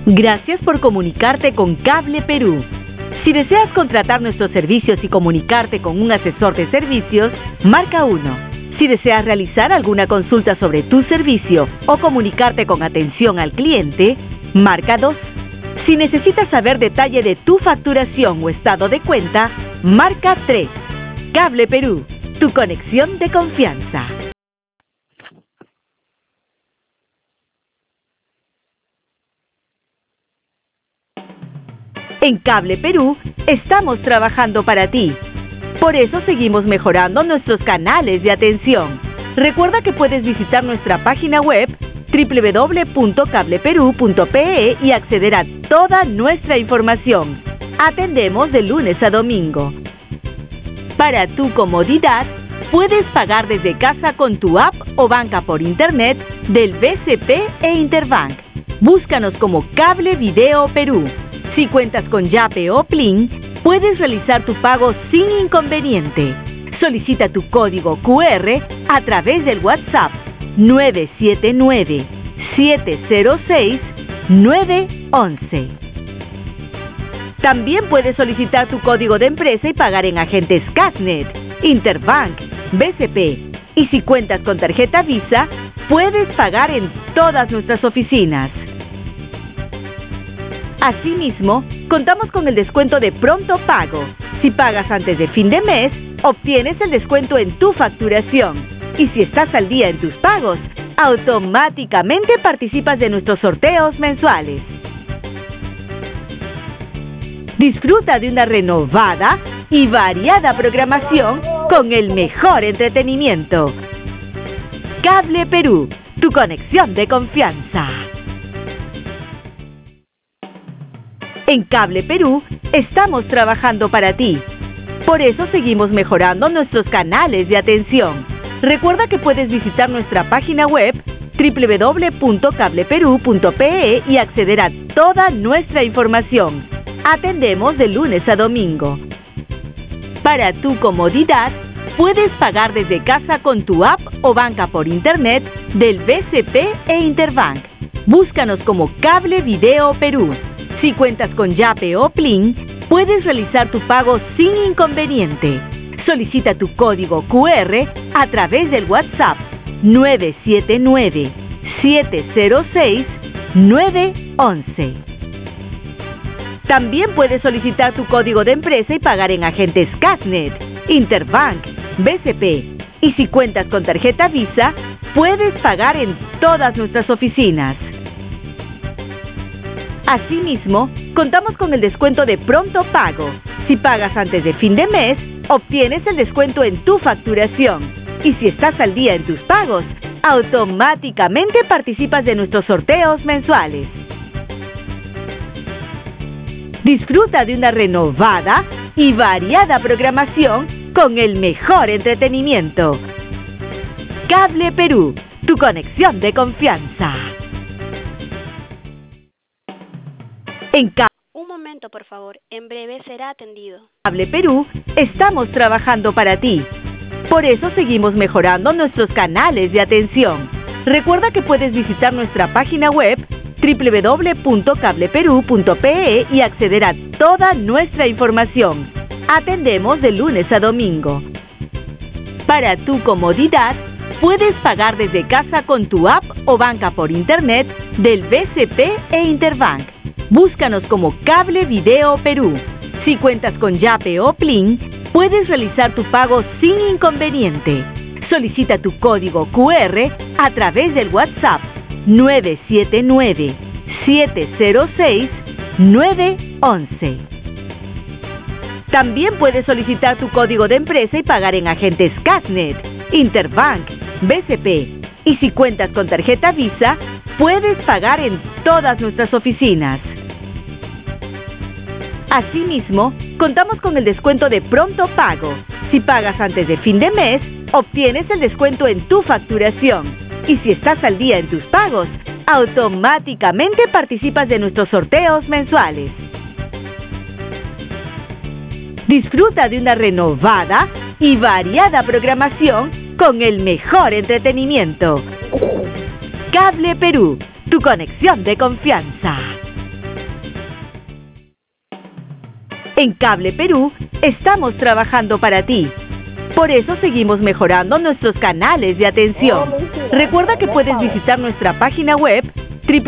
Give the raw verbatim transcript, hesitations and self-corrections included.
Gracias por comunicarte con Cable Perú. Si deseas contratar nuestros servicios y comunicarte con un asesor de servicios, marca uno. Si deseas realizar alguna consulta sobre tu servicio o comunicarte con atención al cliente, marca dos. Si necesitas saber detalle de tu facturación o estado de cuenta, marca tres. Cable Perú, tu conexión de confianza. En Cable Perú estamos trabajando para ti. Por eso seguimos mejorando nuestros canales de atención. Recuerda que puedes visitar nuestra página web doble u doble u doble u punto cable perú punto pe e y acceder a toda nuestra información. Atendemos de lunes a domingo. Para tu comodidad, puedes pagar desde casa con tu app o banca por internet del B C P e Interbank. Búscanos como Cable Video Perú. Si cuentas con Yape o Plin, puedes realizar tu pago sin inconveniente. Solicita tu código cu erre a través del WhatsApp nueve siete nueve, siete cero seis, nueve once. También puedes solicitar tu código de empresa y pagar en agentes Casnet, Interbank, B C P. Y si cuentas con tarjeta Visa, puedes pagar en todas nuestras oficinas. Asimismo, contamos con el descuento de pronto pago. Si pagas antes de fin de mes, obtienes el descuento en tu facturación. Y si estás al día en tus pagos, automáticamente participas de nuestros sorteos mensuales. Disfruta de una renovada y variada programación con el mejor entretenimiento. Cable Perú, tu conexión de confianza. En Cable Perú estamos trabajando para ti. Por eso seguimos mejorando nuestros canales de atención. Recuerda que puedes visitar nuestra página web doble u doble u doble u punto cable perú punto pe e y acceder a toda nuestra información. Atendemos de lunes a domingo. Para tu comodidad, puedes pagar desde casa con tu app o banca por internet del B C P e Interbank. Búscanos como Cable Video Perú. Si cuentas con Yape o Plin, puedes realizar tu pago sin inconveniente. Solicita tu código cu erre a través del WhatsApp nueve siete nueve, siete cero seis, nueve once. También puedes solicitar tu código de empresa y pagar en agentes Casnet, Interbank, B C P. Y si cuentas con tarjeta Visa, puedes pagar en todas nuestras oficinas. Asimismo, contamos con el descuento de pronto pago. Si pagas antes de fin de mes, obtienes el descuento en tu facturación. Y si estás al día en tus pagos, automáticamente participas de nuestros sorteos mensuales. Disfruta de una renovada y variada programación con el mejor entretenimiento. Cable Perú, tu conexión de confianza. En Ca- Un momento, por favor. En breve será atendido. Cable Perú estamos trabajando para ti. Por eso seguimos mejorando nuestros canales de atención. Recuerda que puedes visitar nuestra página web doble u doble u doble u punto cable perú punto pe e y acceder a toda nuestra información. Atendemos de lunes a domingo. Para tu comodidad, puedes pagar desde casa con tu app o banca por internet del B C P e Interbank. Búscanos como Cable Video Perú. Si cuentas con Yape o Plin, puedes realizar tu pago sin inconveniente. Solicita tu código cu erre a través del WhatsApp nueve siete nueve, siete cero seis, nueve once. También puedes solicitar tu código de empresa y pagar en agentes Casnet, Interbank, B C P. Y si cuentas con tarjeta Visa, puedes pagar en todas nuestras oficinas. Asimismo, contamos con el descuento de pronto pago. Si pagas antes de fin de mes, obtienes el descuento en tu facturación. Y si estás al día en tus pagos, automáticamente participas de nuestros sorteos mensuales. Disfruta de una renovada y variada programación con el mejor entretenimiento. Cable Perú, tu conexión de confianza. En Cable Perú estamos trabajando para ti. Por eso seguimos mejorando nuestros canales de atención. Recuerda que puedes visitar nuestra página web